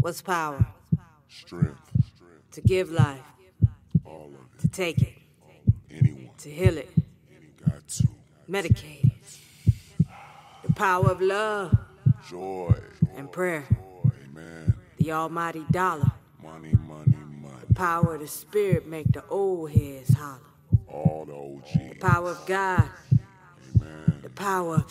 What's power? Strength. To give life. All of it. To take it. Anyone. To heal it. Got to. Medicate it. The power of love. Joy. And prayer. Amen. The almighty dollar. Money, money, money. The power of the spirit make the old heads holler. All the OGs. The power of God. Amen. The power.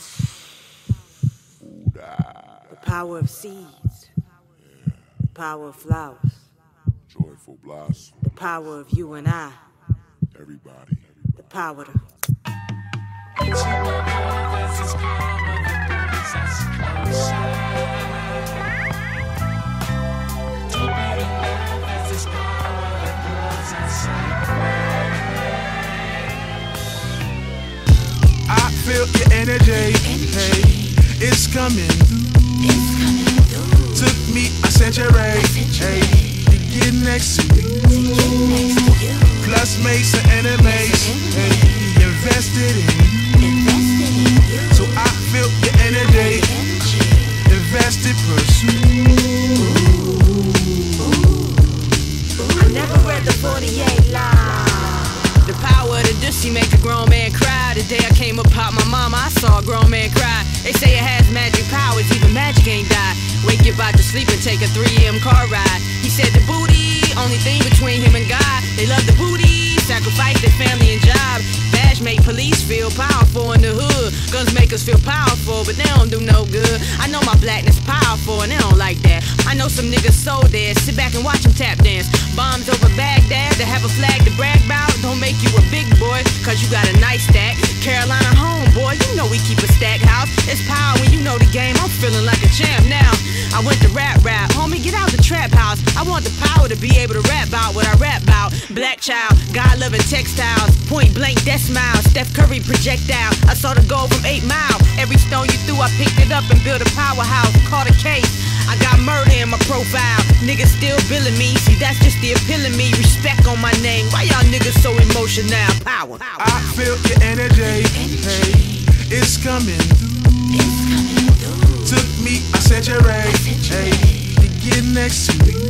Buddha. The power of seeds. The power of flowers. Joyful blossom. The power of you and I. Everybody. The power to. I feel your energy, hey, it's coming through. Took me a century, hey, to get next to you. Plus made some enemies, hey, invested in you. So I feel your energy, invested, pursue. I never read the 48 line. The power of the Dusty make a grown man cry. The day I came upon my mama, I saw a grown man cry. They say it has magic powers, even magic ain't die. Wake your body to sleep and take a 3 a.m. car ride. He said the booty, only thing between him and God. They love the booty, sacrifice their family and job. Badge make police feel powerful in the hood. Guns make us feel powerful, but they don't do no good. I know my blackness powerful and they don't like that. I know some niggas so dead, sit back and watch them tap dance. Bombs over Baghdad, to have a flag to brag about. Don't make you a big boy, cause you got a nice stack. Carolina homeboy, you know we keep a stack house. It's power when you know the game, I'm feeling like a champ now. I went to rap, homie, get out the trap house. I want the power to be able to rap about what I rap about. Black child, God-loving textiles, point blank death smile, Steph Curry projectile. I saw the goal from 8 Mile. Every stone you threw, I picked it up and built a powerhouse. Caught a case, I got murder in my profile. Niggas still billing me, see that's just the appeal of me. Respect on my name, why y'all niggas so emotional? Power. I feel your energy, hey, it's coming through. Took me a century, hey, to get next to you.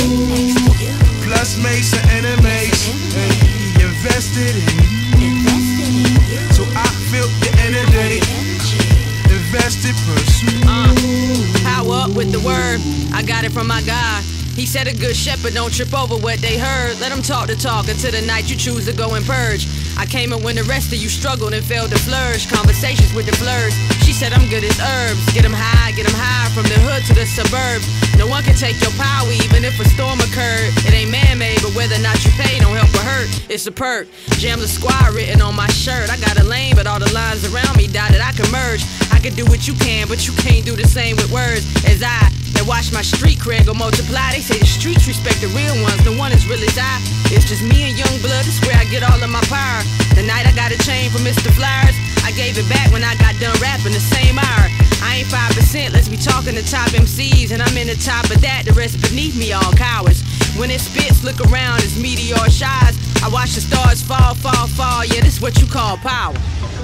Plus made some enemies, hey, invested in you. So I feel your energy, invested, pursue. Power up with the word, I got it from my God. He said a good shepherd don't trip over what they heard. Let them talk the talk until the night you choose to go and purge. I came in when the rest of you struggled and failed to flourish. Conversations with the blurs. She said I'm good as herbs. Get them high from the hood to the suburbs. No one can take your power even if a storm occurred. It ain't man-made, but whether or not you pay don't help or hurt. It's a perk. Jam the squad written on my shirt. I got a lane, but all the lines around me dotted. I can merge. I can do what you can, but you can't do the same with words as I. That watch my street cred go multiply. They say the streets respect the real ones. The one as real as I. It's just me and Young Blood. It's where I get all of my power. The night I got a chain from Mr. Flyers, I gave it back when I got done rapping the same hour. I ain't 5%, let's be talking to top MCs, and I'm in the top of that. The rest beneath me all cowards. When it spits, look around, it's meteor shines. I watch the stars fall, fall, fall. Yeah, this is what you call power.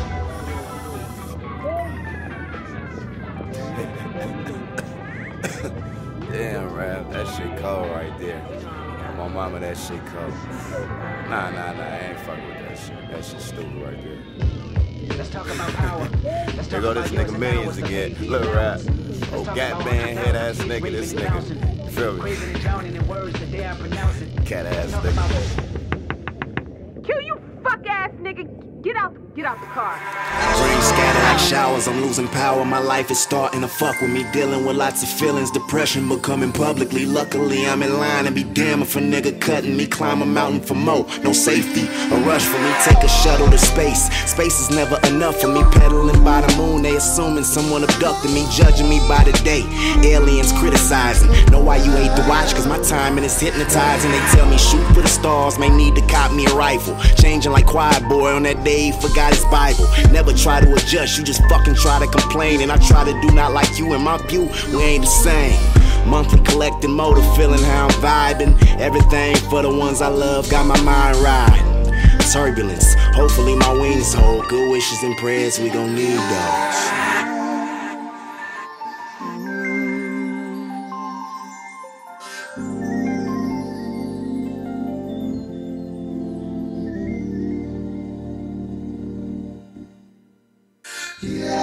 Damn, rap, that shit cold right there. My mama, that shit cold. Nah, I ain't fucking with that shit. That shit stupid right there. Let's talk about power. Here go this nigga Millions again. Look, rap. Oh, Gap Band head ass nigga, this nigga. You feel me? Cat ass nigga. Kill you fuck ass nigga. Get out the car. Dreams scatter like showers, I'm losing power. My life is starting to fuck with me, dealing with lots of feelings. Depression becoming publicly. Luckily, I'm in line and be damn if a nigga cutting me. Climb a mountain for more, no safety. A rush for me, take a shuttle to space. Space is never enough for me. Pedaling by the moon, they assuming someone abducted me, judging me by the day. Aliens criticizing. Know why you hate to watch, cause my timing is hypnotizing. They tell me shoot for the stars, may need to cop me a rifle. Changing like Quiet Boy on that day he forgot his Bible. Never try to adjust, you just fucking try to complain. And I try to do not like you. In my view, we ain't the same. Monthly collecting motor, feeling how I'm vibing. Everything for the ones I love, got my mind riding. Turbulence, hopefully my wings hold. Good wishes and prayers, we gon' need those. Yeah.